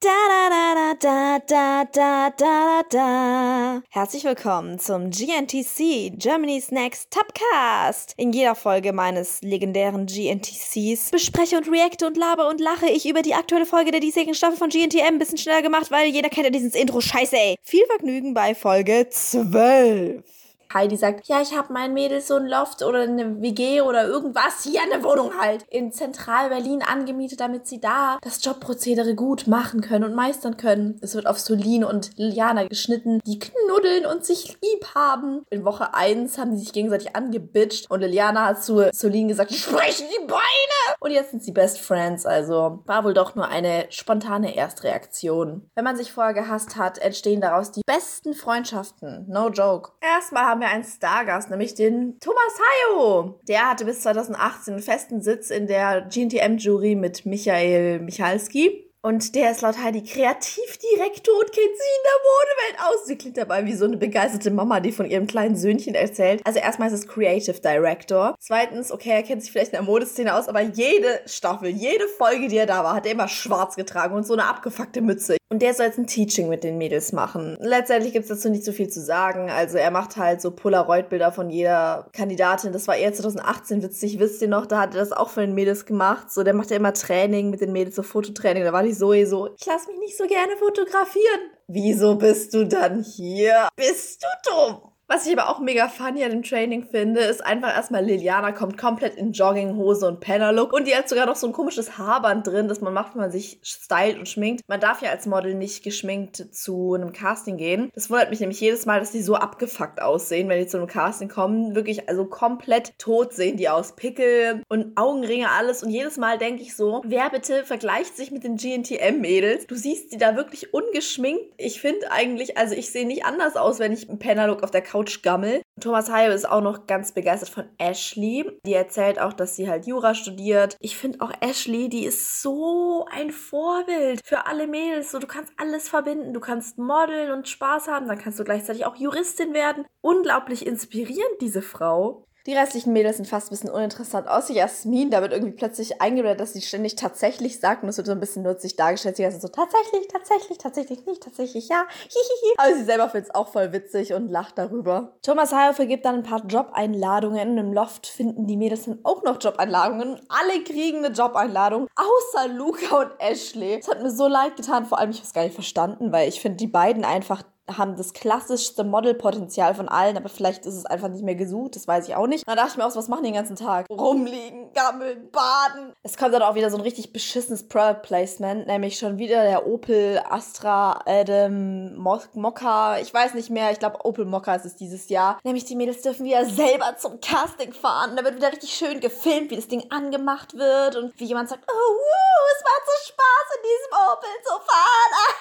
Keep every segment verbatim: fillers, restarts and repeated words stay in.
Da da da da da da da da. Herzlich willkommen zum G N T C, Germany's Next Topcast. In jeder Folge meines legendären G N T Cs bespreche und reacte und laber und lache ich über die aktuelle Folge der diesjährigen Staffel von G N T M. Ein bisschen schneller gemacht, weil jeder kennt ja dieses Intro. Scheiße, ey. Viel Vergnügen bei Folge zwölf. Heidi sagt, ja, ich habe meinen Mädels so ein Loft oder eine W G oder irgendwas, hier eine Wohnung halt, in Zentral-Berlin angemietet, damit sie da das Jobprozedere gut machen können und meistern können. Es wird auf Solin und Liliana geschnitten, die knuddeln und sich lieb haben. In Woche eins haben die sich gegenseitig angebitscht und Liliana hat zu Solin gesagt, sprechen die Beine! Und jetzt sind sie Best Friends, also war wohl doch nur eine spontane Erstreaktion. Wenn man sich vorher gehasst hat, entstehen daraus die besten Freundschaften. No joke. Erstmal haben wir einen Stargast, nämlich den Thomas Hayo. Der hatte bis zwanzig achtzehn einen festen Sitz in der G N T M-Jury mit Michael Michalski. Und der ist laut Heidi Kreativdirektor und kennt sich in der Modewelt aus. Sie klingt dabei wie so eine begeisterte Mama, die von ihrem kleinen Söhnchen erzählt. Also erstmal ist es Creative Director. Zweitens, okay, er kennt sich vielleicht in der Modeszene aus, aber jede Staffel, jede Folge, die er da war, hat er immer schwarz getragen und so eine abgefuckte Mütze. Und der soll jetzt ein Teaching mit den Mädels machen. Letztendlich gibt es dazu nicht so viel zu sagen. Also er macht halt so Polaroid-Bilder von jeder Kandidatin. Das war eher zwanzig achtzehn witzig, wisst ihr noch? Da hat er das auch für den Mädels gemacht. So, der macht ja immer Training mit den Mädels, so Fototraining. Da war die Zoe so, ich lass mich nicht so gerne fotografieren. Wieso bist du dann hier? Bist du dumm? Was ich aber auch mega funny an dem Training finde, ist einfach erstmal Liliana kommt komplett in Jogginghose und Penner-Look und die hat sogar noch so ein komisches Haarband drin, das man macht, wenn man sich stylt und schminkt. Man darf ja als Model nicht geschminkt zu einem Casting gehen. Das wundert mich nämlich jedes Mal, dass die so abgefuckt aussehen, wenn die zu einem Casting kommen. Wirklich, also komplett tot sehen die aus. Pickel und Augenringe, alles. Und jedes Mal denke ich so, wer bitte vergleicht sich mit den G N T M-Mädels? Du siehst die da wirklich ungeschminkt. Ich finde eigentlich, also ich sehe nicht anders aus, wenn ich einen Penner-Look auf der Couch gammel. Thomas Hayo ist auch noch ganz begeistert von Ashley. Die erzählt auch, dass sie halt Jura studiert. Ich finde auch Ashley, die ist so ein Vorbild für alle Mädels. So, du kannst alles verbinden. Du kannst modeln und Spaß haben. Dann kannst du gleichzeitig auch Juristin werden. Unglaublich inspirierend, diese Frau. Die restlichen Mädels sind fast ein bisschen uninteressant. Außer Jasmin, da wird irgendwie plötzlich eingeblendet, dass sie ständig tatsächlich sagt. Und es wird so ein bisschen nutzig dargestellt. Sie heißt so, tatsächlich, tatsächlich, tatsächlich nicht, tatsächlich ja. Hihihi. Aber sie selber findet es auch voll witzig und lacht darüber. Thomas Hayo vergibt dann ein paar Jobeinladungen. Und im Loft finden die Mädels dann auch noch Jobeinladungen. Und alle kriegen eine Jobeinladung. Außer Luca und Ashley. Es hat mir so leid getan. Vor allem, ich habe es gar nicht verstanden, weil ich finde, die beiden einfach haben das klassischste Modelpotenzial von allen, aber vielleicht ist es einfach nicht mehr gesucht, das weiß ich auch nicht. Da dachte ich mir auch, was machen die den ganzen Tag? Rumliegen, gammeln, baden. Es kommt dann auch wieder so ein richtig beschissenes Product Placement, nämlich schon wieder der Opel Astra Adam Mo- Mokka, ich weiß nicht mehr, ich glaube Opel Mokka ist es dieses Jahr. Nämlich die Mädels dürfen wieder selber zum Casting fahren, da wird wieder richtig schön gefilmt, wie das Ding angemacht wird und wie jemand sagt, oh, wuh, es macht so Spaß in diesem Opel zu fahren.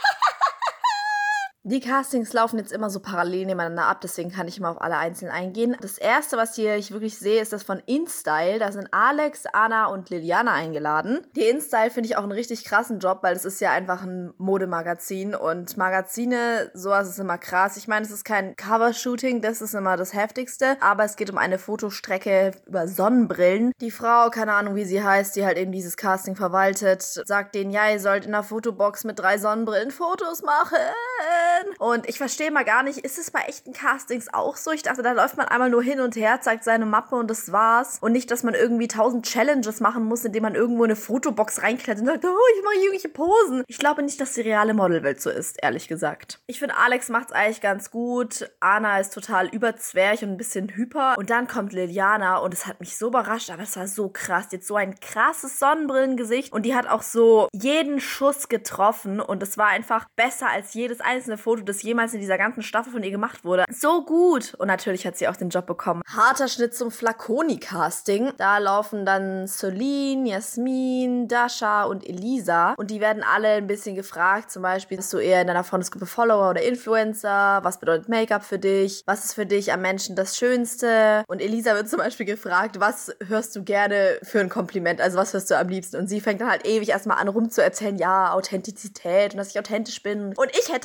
Die Castings laufen jetzt immer so parallel nebeneinander ab, deswegen kann ich immer auf alle einzeln eingehen. Das erste, was hier ich wirklich sehe, ist das von InStyle. Da sind Alex, Anna und Liliana eingeladen. Die InStyle finde ich auch einen richtig krassen Job, weil das ist ja einfach ein Modemagazin und Magazine, sowas ist immer krass. Ich meine, es ist kein Covershooting, das ist immer das Heftigste, aber es geht um eine Fotostrecke über Sonnenbrillen. Die Frau, keine Ahnung wie sie heißt, die halt eben dieses Casting verwaltet, sagt denen, ja, ihr sollt in der Fotobox mit drei Sonnenbrillen Fotos machen. Und ich verstehe mal gar nicht, ist es bei echten Castings auch so? Ich dachte, da läuft man einmal nur hin und her, zeigt seine Mappe und das war's. Und nicht, dass man irgendwie tausend Challenges machen muss, indem man irgendwo in eine Fotobox reinklettert und sagt, oh, ich mache irgendwelche Posen. Ich glaube nicht, dass die reale Modelwelt so ist, ehrlich gesagt. Ich finde, Alex macht's eigentlich ganz gut. Anna ist total überzwerg und ein bisschen hyper. Und dann kommt Liliana und es hat mich so überrascht, aber es war so krass. Die hat so ein krasses Sonnenbrillengesicht und die hat auch so jeden Schuss getroffen und es war einfach besser als jedes einzelne Foto, das jemals in dieser ganzen Staffel von ihr gemacht wurde. So gut. Und natürlich hat sie auch den Job bekommen. Harter Schnitt zum Flaconi-Casting. Da laufen dann Solin, Jasmin, Dasha und Elisa. Und die werden alle ein bisschen gefragt. Zum Beispiel, bist du eher in deiner Freundesgruppe Follower oder Influencer? Was bedeutet Make-up für dich? Was ist für dich am Menschen das Schönste? Und Elisa wird zum Beispiel gefragt, was hörst du gerne für ein Kompliment? Also was hörst du am liebsten? Und sie fängt dann halt ewig erstmal an rumzuerzählen, ja, Authentizität und dass ich authentisch bin. Und ich hätte einfach gesagt,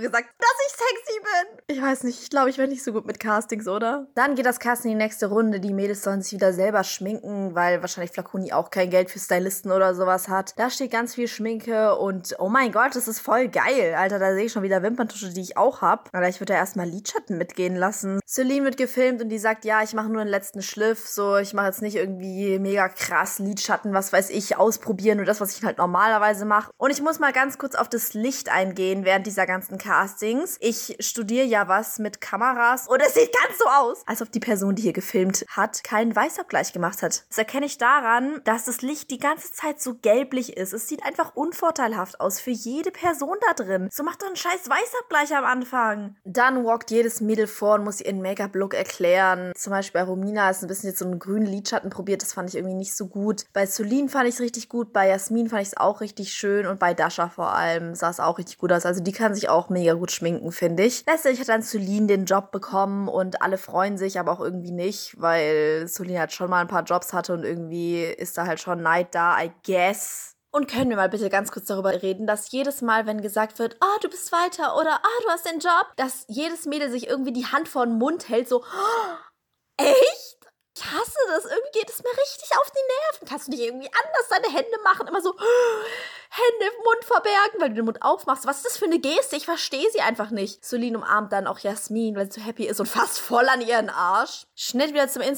gesagt, dass ich sexy bin. Ich weiß nicht, ich glaube, ich werde nicht so gut mit Castings, oder? Dann geht das Casting in die nächste Runde. Die Mädels sollen sich wieder selber schminken, weil wahrscheinlich Flaconi auch kein Geld für Stylisten oder sowas hat. Da steht ganz viel Schminke und oh mein Gott, das ist voll geil. Alter, da sehe ich schon wieder Wimperntusche, die ich auch habe. Aber ich würde da erstmal Lidschatten mitgehen lassen. Celine wird gefilmt und die sagt, ja, ich mache nur den letzten Schliff. So, ich mache jetzt nicht irgendwie mega krass Lidschatten, was weiß ich, ausprobieren. Nur das, was ich halt normalerweise mache. Und ich muss mal ganz kurz auf das Licht eingehen während dieser ganzen Castings. Ich studiere ja was mit Kameras und es sieht ganz so aus, als ob die Person, die hier gefilmt hat, keinen Weißabgleich gemacht hat. Das erkenne ich daran, dass das Licht die ganze Zeit so gelblich ist. Es sieht einfach unvorteilhaft aus für jede Person da drin. So macht doch einen scheiß Weißabgleich am Anfang. Dann walkt jedes Mädel vor und muss ihren Make-up-Look erklären. Zum Beispiel bei Romina ist ein bisschen jetzt so einen grünen Lidschatten probiert. Das fand ich irgendwie nicht so gut. Bei Celine fand ich es richtig gut. Bei Jasmin fand ich es auch richtig schön. Und bei Dasha vor allem sah es auch richtig gut aus. Also die kann sich auch mega gut schminken, finde ich. Letztendlich hat dann Celine den Job bekommen und alle freuen sich, aber auch irgendwie nicht, weil Celine halt schon mal ein paar Jobs hatte und irgendwie ist da halt schon Neid da, I guess. Und können wir mal bitte ganz kurz darüber reden, dass jedes Mal, wenn gesagt wird, oh, du bist weiter oder oh, du hast den Job, dass jedes Mädel sich irgendwie die Hand vor den Mund hält, so, oh, echt? Ich hasse das. Irgendwie geht es mir richtig auf die Nerven. Kannst du nicht irgendwie anders deine Hände machen? Immer so Hände im Mund verbergen, weil du den Mund aufmachst. Was ist das für eine Geste? Ich verstehe sie einfach nicht. Celine umarmt dann auch Jasmin, weil sie so happy ist und fast voll an ihren Arsch. Schnitt wieder zum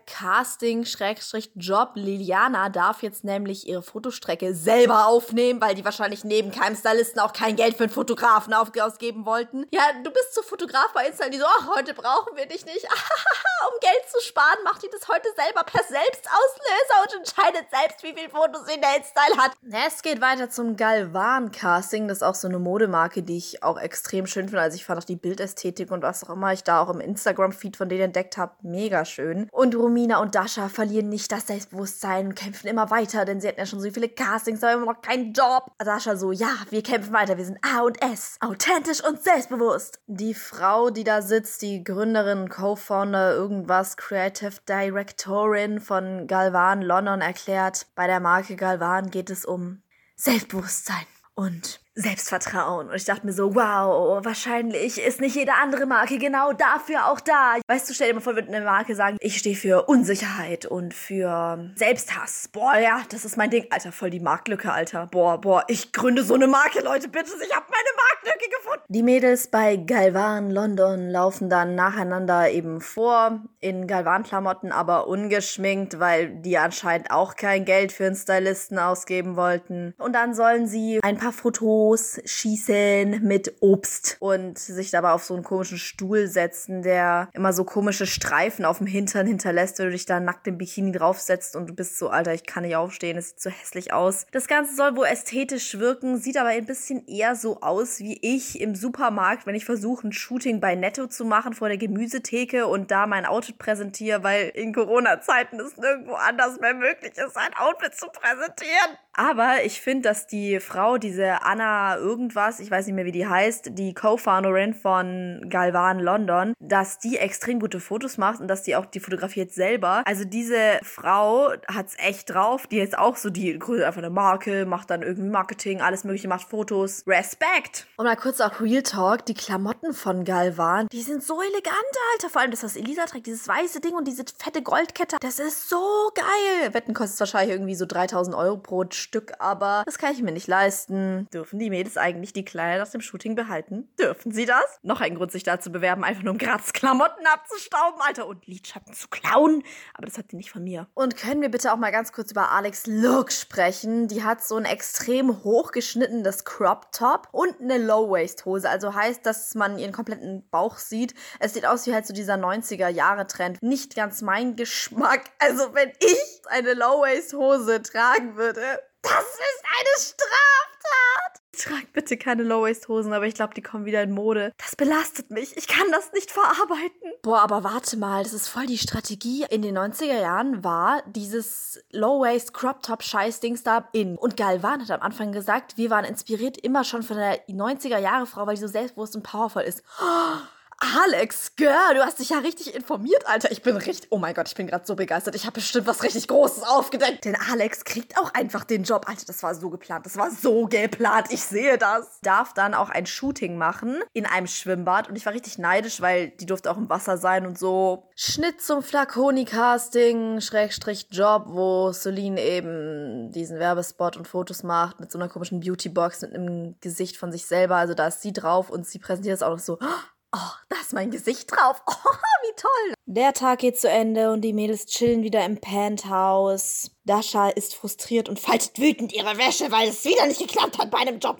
Insta-Casting-Job. Liliana darf jetzt nämlich ihre Fotostrecke selber aufnehmen, weil die wahrscheinlich neben keinem Stylisten auch kein Geld für einen Fotografen ausgeben wollten. Ja, du bist so Fotograf bei Insta, die so, ach, heute brauchen wir dich nicht. Um Geld zu sparen, macht die das heute selber per Selbstauslöser und entscheidet selbst, wie viele Fotos sie in der Instyle hat. Es geht weiter zum Galvan-Casting. Das ist auch so eine Modemarke, die ich auch extrem schön finde. Also ich fand auch die Bildästhetik und was auch immer ich da auch im Instagram-Feed von denen entdeckt habe, mega schön. Und Romina und Dasha verlieren nicht das Selbstbewusstsein, kämpfen immer weiter, denn sie hatten ja schon so viele Castings, aber immer noch keinen Job. Dasha so, ja, wir kämpfen weiter, wir sind A und S, authentisch und selbstbewusst. Die Frau, die da sitzt, die Gründerin, Co-Founder, irgendwas, Creative Directorin von Galvan London erklärt, bei der Marke Galvan geht es um Selbstbewusstsein und Selbstvertrauen. Und ich dachte mir so, wow, wahrscheinlich ist nicht jede andere Marke genau dafür auch da. Weißt du, stell dir mal vor, wird eine Marke sagen, ich stehe für Unsicherheit und für Selbsthass. Boah, ja, das ist mein Ding. Alter, voll die Marktlücke, Alter. Boah, boah, ich gründe so eine Marke, Leute, bitte. Ich habe meine Marktlücke gefunden. Die Mädels bei Galvan London laufen dann nacheinander eben vor, in Galvan-Klamotten, aber ungeschminkt, weil die anscheinend auch kein Geld für einen Stylisten ausgeben wollten. Und dann sollen sie ein paar Fotos schießen mit Obst und sich dabei auf so einen komischen Stuhl setzen, der immer so komische Streifen auf dem Hintern hinterlässt, wenn du dich da nackt im Bikini draufsetzt und du bist so, Alter, ich kann nicht aufstehen, es sieht so hässlich aus. Das Ganze soll wohl ästhetisch wirken, sieht aber ein bisschen eher so aus wie ich im Supermarkt, wenn ich versuche, ein Shooting bei Netto zu machen vor der Gemüsetheke und da mein Outfit präsentiere, weil in Corona-Zeiten es nirgendwo anders mehr möglich ist, ein Outfit zu präsentieren. Aber ich finde, dass die Frau, diese Anna irgendwas, ich weiß nicht mehr, wie die heißt, die Co-Founderin von Galvan London, dass die extrem gute Fotos macht und dass die auch die fotografiert selber. Also diese Frau hat's echt drauf. Die ist auch so, die gründet einfach eine Marke, macht dann irgendwie Marketing, alles mögliche, macht Fotos. Respekt! Und mal kurz auch Real Talk, die Klamotten von Galvan, die sind so elegant, Alter. Vor allem das, was Elisa trägt, dieses weiße Ding und diese fette Goldkette, das ist so geil. Wetten kostet wahrscheinlich irgendwie so dreitausend Euro pro Stück, aber das kann ich mir nicht leisten. Dürfen die Mädels eigentlich die Kleider aus dem Shooting behalten? Dürfen sie das? Noch ein Grund, sich da zu bewerben, einfach nur um gratis Klamotten abzustauben, Alter, und Lidschatten zu klauen. Aber das hat die nicht von mir. Und können wir bitte auch mal ganz kurz über Alex Look sprechen? Die hat so ein extrem hochgeschnittenes Crop Top und eine Low-Waist-Hose. Also heißt, dass man ihren kompletten Bauch sieht. Es sieht aus wie halt so dieser neunziger-Jahre-Trend. Nicht ganz mein Geschmack. Also wenn ich eine Low-Waist-Hose tragen würde, das ist eine Straftat! Trag bitte keine Low-Waist-Hosen, aber ich glaube, die kommen wieder in Mode. Das belastet mich. Ich kann das nicht verarbeiten. Boah, aber warte mal, das ist voll die Strategie. In den neunziger Jahren war dieses Low-Waist-Crop-Top-Scheiß-Dings da in. Und Galvan hat am Anfang gesagt, wir waren inspiriert immer schon von der neunziger-Jahre-Frau, weil die so selbstbewusst und powerful ist. Oh, Alex, Girl, du hast dich ja richtig informiert, Alter. Ich bin richtig, oh mein Gott, ich bin gerade so begeistert. Ich habe bestimmt was richtig Großes aufgedeckt. Denn Alex kriegt auch einfach den Job. Alter, das war so geplant, das war so geplant. Ich sehe das. Darf dann auch ein Shooting machen in einem Schwimmbad. Und ich war richtig neidisch, weil die durfte auch im Wasser sein und so. Schnitt zum Flaconi-Casting, Schrägstrich Job, wo Celine eben diesen Werbespot und Fotos macht mit so einer komischen Beautybox mit einem Gesicht von sich selber. Also da ist sie drauf und sie präsentiert es auch noch so. Oh, da ist mein Gesicht drauf. Oh, wie toll. Der Tag geht zu Ende und die Mädels chillen wieder im Penthouse. Dasha ist frustriert und faltet wütend ihre Wäsche, weil es wieder nicht geklappt hat bei einem Job.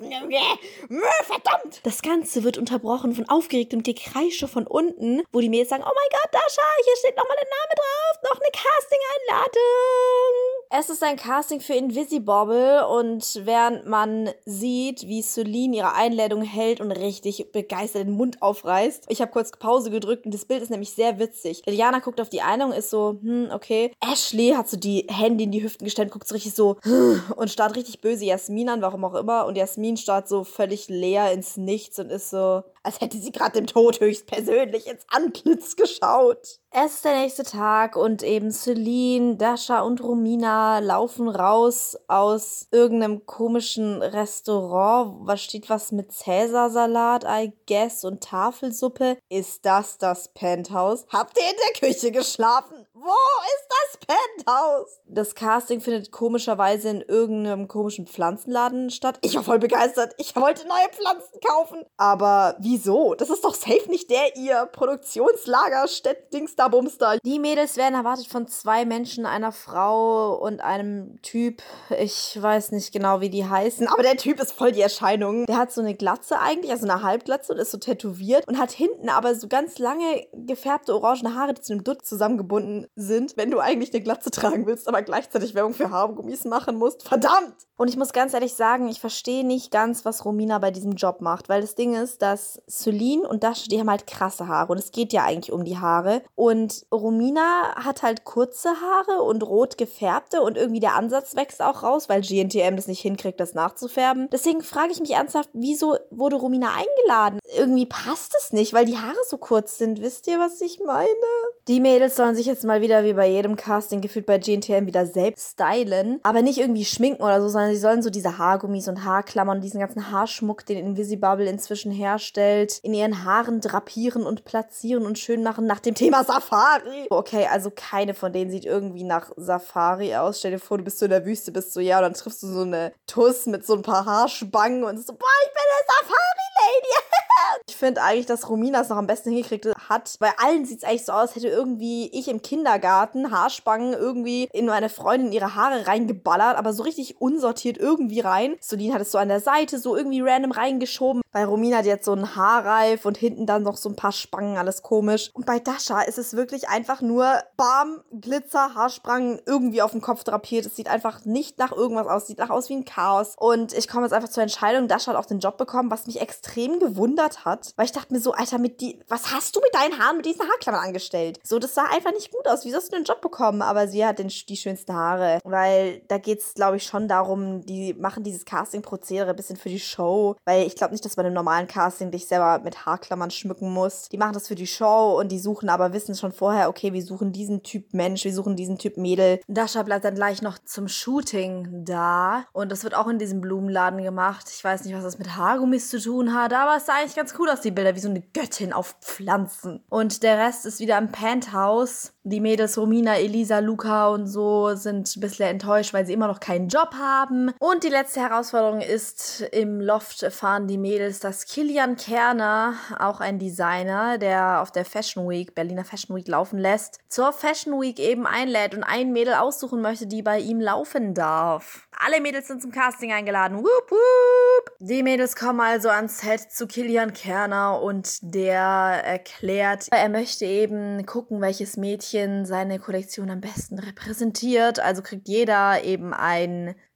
Verdammt! Das Ganze wird unterbrochen von aufgeregtem Gekreische von unten, wo die Mädels sagen, oh mein Gott, Dasha, hier steht nochmal der Name drauf, noch eine Casting-Einladung. Es ist ein Casting für Invisibobble und während man sieht, wie Celine ihre Einladung hält und richtig begeistert den Mund aufreißt, ich habe kurz Pause gedrückt und das Bild ist nämlich sehr witzig. Liliana guckt auf die Einladung, ist so, hm, okay. Ashley hat so die Hände in die Hüften gestellt, guckt so richtig so und starrt richtig böse Jasmin an, warum auch immer. Und Jasmin starrt so völlig leer ins Nichts und ist so, als hätte sie gerade dem Tod höchstpersönlich ins Antlitz geschaut. Es ist der nächste Tag und eben Celine, Dasha und Romina laufen raus aus irgendeinem komischen Restaurant. Was steht was mit Cäsarsalat, I guess, und Tafelsuppe? Ist das das Penthouse? Habt ihr in der Küche geschlafen? Wo ist das Penthouse? Das Casting findet komischerweise in irgendeinem komischen Pflanzenladen statt. Ich war voll begeistert. Ich wollte neue Pflanzen kaufen. Aber wieso? Das ist doch safe nicht der ihr Produktionslager Dings da Bums da. Die Mädels werden erwartet von zwei Menschen, einer Frau und einem Typ. Ich weiß nicht genau, wie die heißen. Aber der Typ ist voll die Erscheinung. Der hat so eine Glatze eigentlich, also eine Halbglatze und ist so tätowiert und hat hinten aber so ganz lange gefärbte orangene Haare, die zu einem Dutt zusammengebunden sind, wenn du eigentlich eine Glatze tragen willst, aber gleichzeitig Werbung für Haargummis machen musst. Verdammt! Und ich muss ganz ehrlich sagen, ich verstehe nicht ganz, was Romina bei diesem Job macht, weil das Ding ist, dass Celine und Dasha, die haben halt krasse Haare und es geht ja eigentlich um die Haare und Romina hat halt kurze Haare und rot gefärbte und irgendwie der Ansatz wächst auch raus, weil G N T M das nicht hinkriegt, das nachzufärben. Deswegen frage ich mich ernsthaft, wieso wurde Romina eingeladen? Irgendwie passt es nicht, weil die Haare so kurz sind. Wisst ihr, was ich meine? Die Mädels sollen sich jetzt mal wieder wie bei jedem Casting gefühlt bei G N T M wieder selbst stylen, aber nicht irgendwie schminken oder so, sondern sie sollen so diese Haargummis und Haarklammern und diesen ganzen Haarschmuck, den Invisibobble inzwischen herstellt, in ihren Haaren drapieren und platzieren und schön machen nach dem Thema Safari. Okay, also keine von denen sieht irgendwie nach Safari aus. Stell dir vor, du bist so in der Wüste, bist so, ja, und dann triffst du so eine Tuss mit so ein paar Haarspangen und so, boah, ich bin eine Safari-Lady. Ich finde eigentlich, dass Romina es noch am besten hingekriegt hat. Bei allen sieht es eigentlich so aus, als hätte irgendwie ich im Kindergarten Haarspangen irgendwie in meine Freundin ihre Haare reingeballert, aber so richtig unsortiert irgendwie rein. Celine hat es so an der Seite so irgendwie random reingeschoben. Bei Romina hat jetzt so einen Haarreif und hinten dann noch so ein paar Spangen, alles komisch. Und bei Dasha ist es wirklich einfach nur Bam, Glitzer, Haarspangen irgendwie auf dem Kopf drapiert. Es sieht einfach nicht nach irgendwas aus. Es sieht nach aus wie ein Chaos. Und ich komme jetzt einfach zur Entscheidung. Dasha hat auch den Job bekommen, was mich extrem gewundert hat. Weil ich dachte mir so, Alter, mit die, was hast du mit deinen Haaren, mit diesen Haarklammern angestellt? So, das sah einfach nicht gut aus. Wieso hast du den Job bekommen? Aber sie hat den, die schönsten Haare. Weil da geht es, glaube ich, schon darum, die machen dieses Casting-Prozedere ein bisschen für die Show. Weil ich glaube nicht, dass bei einem normalen Casting dich selber mit Haarklammern schmücken musst. Die machen das für die Show und die suchen aber, wissen schon vorher, okay, wir suchen diesen Typ Mensch, wir suchen diesen Typ Mädel. Dasha bleibt dann gleich noch zum Shooting da. Und das wird auch in diesem Blumenladen gemacht. Ich weiß nicht, was das mit Haargummis zu tun hat, aber es sah eigentlich ganz cool aus, die Bilder, wie so eine Göttin auf Pflanzen. Und der Rest ist wieder im Penthouse. Die Mädels Romina, Elisa, Luca und so sind ein bisschen enttäuscht, weil sie immer noch keinen Job haben. Und die letzte Herausforderung ist, im Loft erfahren die Mädels, dass Kilian Kerner, auch ein Designer, der auf der Fashion Week, Berliner Fashion Week laufen lässt, zur Fashion Week eben einlädt und ein Mädel aussuchen möchte, die bei ihm laufen darf. Alle Mädels sind zum Casting eingeladen. Wup, wup. Die Mädels kommen also ans Set zu Kilian Kerner und der erklärt, er möchte eben gucken, welches Mädchen seine Kollektion am besten repräsentiert. Also kriegt jeder eben ein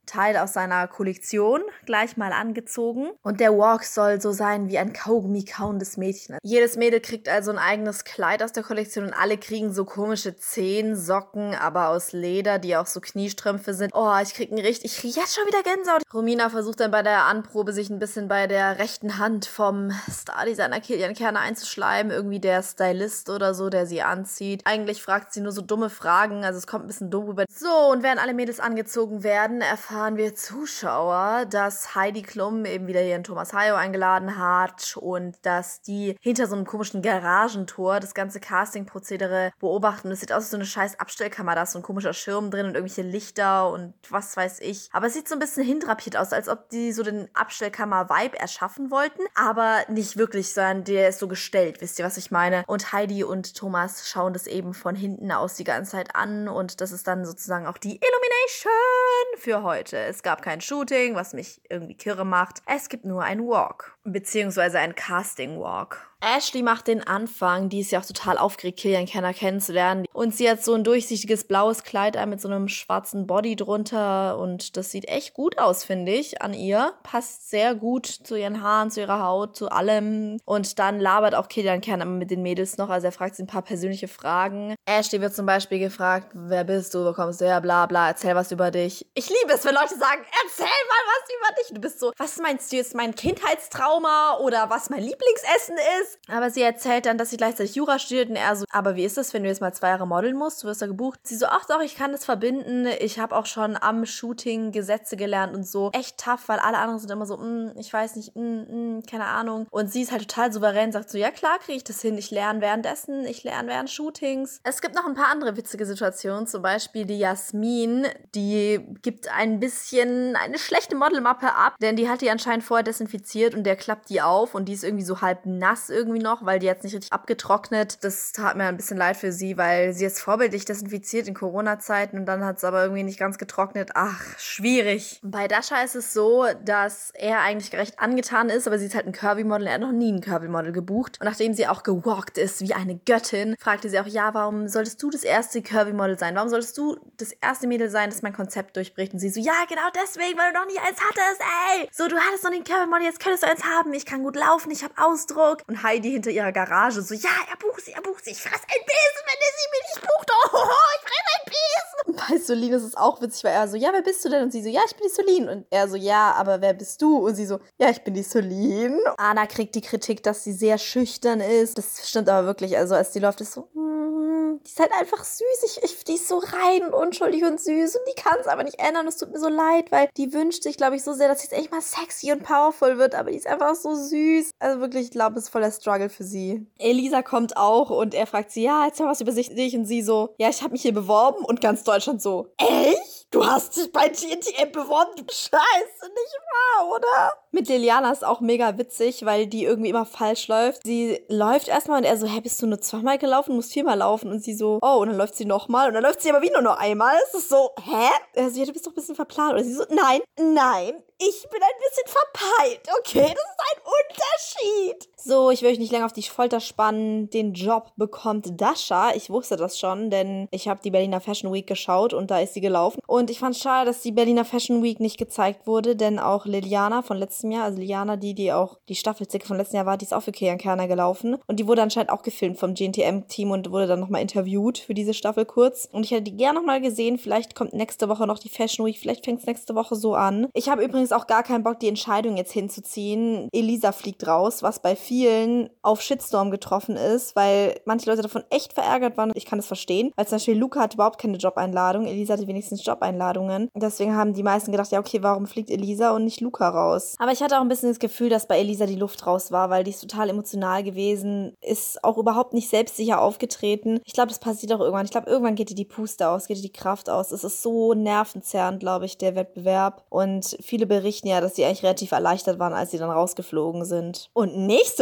Teil aus seiner Kollektion gleich mal angezogen. Und der Walk soll so sein wie ein Kaugummi-kauendes Mädchen. Jedes Mädel kriegt also ein eigenes Kleid aus der Kollektion und alle kriegen so komische Zehensocken, aber aus Leder, die auch so Kniestrümpfe sind. Oh, ich krieg ein richtig, ich krieg jetzt schon wieder Gänsehaut. Romina versucht dann bei der Anprobe sich ein bisschen bei der rechten Hand vom Stardesigner Kilian Kerner einzuschleimen. Irgendwie der Stylist oder so, der sie anzieht. Eigentlich fragt sie nur so dumme Fragen, also es kommt ein bisschen dumm rüber. So, und während alle Mädels angezogen werden, erfahren wir Zuschauer, dass Heidi Klum eben wieder ihren Thomas Hayo eingeladen hat und dass die hinter so einem komischen Garagentor das ganze Casting-Prozedere beobachten. Es sieht aus wie so eine scheiß Abstellkammer, da ist so ein komischer Schirm drin und irgendwelche Lichter und was weiß ich. Aber es sieht so ein bisschen hindrapiert aus, als ob die so den Abstellkammer-Vibe erschaffen wollten, aber nicht wirklich, sondern der ist so gestellt, wisst ihr, was ich meine? Und Heidi und Thomas schauen das eben von hinten aus die ganze Zeit an und das ist dann sozusagen auch die Illumination für heute. Es gab kein Shooting, was mich irgendwie kirre macht. Es gibt nur ein Walk, beziehungsweise ein Casting-Walk. Ashley macht den Anfang, die ist ja auch total aufgeregt, Kilian Kerner kennenzulernen. Und sie hat so ein durchsichtiges blaues Kleid an mit so einem schwarzen Body drunter und das sieht echt gut aus, finde ich, an ihr. Passt sehr gut zu ihren Haaren, zu ihrer Haut, zu allem. Und dann labert auch Kilian Kerner mit den Mädels noch, also er fragt sie ein paar persönliche Fragen. Ashley wird zum Beispiel gefragt, wer bist du, wo kommst du her, bla bla, erzähl was über dich. Ich liebe es, wenn Leute sagen, erzähl mal was über dich. Du bist so, was meinst du jetzt, mein Kindheitstrauma oder was mein Lieblingsessen ist? Aber sie erzählt dann, dass sie gleichzeitig Jura studiert und er so, aber wie ist das, wenn du jetzt mal zwei Jahre modeln musst? Du wirst da gebucht. Sie so, ach doch, ich kann das verbinden. Ich habe auch schon am Shooting Gesetze gelernt und so. Echt tough, weil alle anderen sind immer so, mm, ich weiß nicht, mm, mm, keine Ahnung. Und sie ist halt total souverän, sagt so, ja klar, kriege ich das hin. Ich lerne währenddessen, ich lerne während Shootings. Es gibt noch ein paar andere witzige Situationen, zum Beispiel die Jasmin, die gibt ein bisschen eine schlechte Modelmappe ab, denn die hat die anscheinend vorher desinfiziert und der klappt die auf und die ist irgendwie so halb nass irgendwie noch, weil die jetzt nicht richtig abgetrocknet. Das tat mir ein bisschen leid für sie, weil sie ist vorbildlich desinfiziert in Corona-Zeiten und dann hat es aber irgendwie nicht ganz getrocknet. Ach, schwierig. Bei Dasha ist es so, dass er eigentlich recht angetan ist, aber sie ist halt ein Curvy-Model. Er hat noch nie ein Curvy-Model gebucht. Und nachdem sie auch gewalkt ist wie eine Göttin, fragte sie auch, ja, warum solltest du das erste Curvy-Model sein? Warum solltest du das erste Mädel sein, das mein Konzept durchbricht? Und sie so, ja, genau deswegen, weil du noch nie eins hattest, ey! So, du hattest noch nie ein Curvy-Model, jetzt könntest du eins haben. Ich kann gut laufen, ich habe Ausdruck. Und Heidi hinter ihrer Garage so, ja, er bucht sie, er bucht sie. Ich fress ein Besen, wenn er sie mir nicht bucht. Oh, ich fress ein Besen. Und bei Solin ist es auch witzig, weil er so, ja, wer bist du denn? Und sie so, ja, ich bin die Solin. Und er so, ja, aber wer bist du? Und sie so, ja, ich bin die Solin. Anna kriegt die Kritik, dass sie sehr schüchtern ist. Das stimmt aber wirklich. Also als die läuft, ist so, mm, die ist halt einfach süß. Ich, ich, die ist so rein und unschuldig und süß. Und die kann es aber nicht ändern. Es tut mir so leid, weil die wünscht sich, glaube ich, so sehr, dass sie jetzt echt mal sexy und powerful wird. Aber die ist einfach so süß. Also wirklich, ich glaube, es ist voll der Struggle für sie. Elisa kommt auch und er fragt sie, ja, erzähl mal was über sich. Und sie so, ja, ich habe mich hier beworben und ganz Deutschland so, echt? Du hast dich bei G N T M beworben? Scheiße, nicht wahr, oder? Mit Liliana ist auch mega witzig, weil die irgendwie immer falsch läuft. Sie läuft erstmal und er so, hä, bist du nur zweimal gelaufen, musst viermal laufen? Und sie so, oh, und dann läuft sie nochmal und dann läuft sie aber wieder nur einmal. Es ist so, hä? Er so, ja, du bist doch ein bisschen verplant. Oder sie so, nein, nein, ich bin ein bisschen verpeilt, okay? Das ist ein Unterschied. So, ich will euch nicht länger auf die Folter spannen. Den Job bekommt Dasha. Ich wusste das schon, denn ich habe die Berliner Fashion Week geschaut und da ist sie gelaufen. Und ich fand es schade, dass die Berliner Fashion Week nicht gezeigt wurde, denn auch Liliana von letztem Jahr, also Liliana, die, die auch die Staffelzicke von letztem Jahr war, die ist auch für Kilian Kerner gelaufen. Und die wurde anscheinend auch gefilmt vom G N T M-Team und wurde dann nochmal interviewt für diese Staffel kurz. Und ich hätte die gerne nochmal gesehen. Vielleicht kommt nächste Woche noch die Fashion Week. Vielleicht fängt es nächste Woche so an. Ich habe übrigens auch gar keinen Bock, die Entscheidung jetzt hinzuziehen. Elisa fliegt raus, was bei vielen auf Shitstorm getroffen ist, weil manche Leute davon echt verärgert waren. Ich kann das verstehen, weil zum Beispiel Luca hat überhaupt keine Jobeinladung. Elisa hatte wenigstens Jobeinladungen. Deswegen haben die meisten gedacht, ja okay, warum fliegt Elisa und nicht Luca raus? Aber ich hatte auch ein bisschen das Gefühl, dass bei Elisa die Luft raus war, weil die ist total emotional gewesen, ist auch überhaupt nicht selbstsicher aufgetreten. Ich glaube, das passiert auch irgendwann. Ich glaube, irgendwann geht ihr die Puste aus, geht ihr die Kraft aus. Es ist so nervenzerrend, glaube ich, der Wettbewerb. Und viele berichten ja, dass sie eigentlich relativ erleichtert waren, als sie dann rausgeflogen sind. Und nächste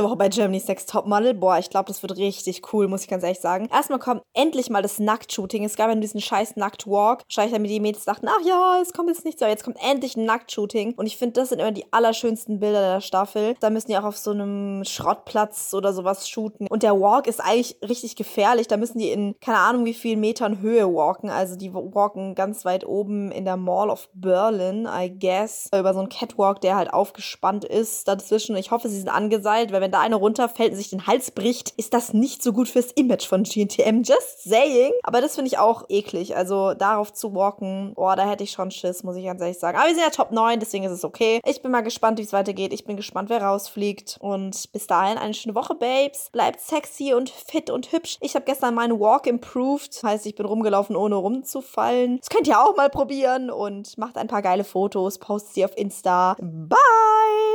nächste Woche bei Germany's Next Topmodel. Boah, ich glaube, das wird richtig cool, muss ich ganz ehrlich sagen. Erstmal kommt endlich mal das Nacktshooting. Es gab ja nur diesen scheiß Nacktwalk. Wahrscheinlich damit die Mädels dachten, ach ja, es kommt jetzt nichts. Aber jetzt kommt endlich ein Nacktshooting. Und ich finde, das sind immer die allerschönsten Bilder der Staffel. Da müssen die auch auf so einem Schrottplatz oder sowas shooten. Und der Walk ist eigentlich richtig gefährlich. Da müssen die in, keine Ahnung, wie vielen Metern Höhe walken. Also die walken ganz weit oben in der Mall of Berlin, I guess. Über so einen Catwalk, der halt aufgespannt ist dazwischen. Ich hoffe, sie sind angeseilt, weil wenn da eine runterfällt und sich den Hals bricht, ist das nicht so gut fürs Image von G N T M. Just saying. Aber das finde ich auch eklig. Also darauf zu walken, boah, da hätte ich schon Schiss, muss ich ganz ehrlich sagen. Aber wir sind ja Top neun, deswegen ist es okay. Ich bin mal gespannt, wie es weitergeht. Ich bin gespannt, wer rausfliegt. Und bis dahin eine schöne Woche, Babes. Bleibt sexy und fit und hübsch. Ich habe gestern meinen Walk improved. Heißt, ich bin rumgelaufen, ohne rumzufallen. Das könnt ihr auch mal probieren und macht ein paar geile Fotos. Postet sie auf Insta. Bye!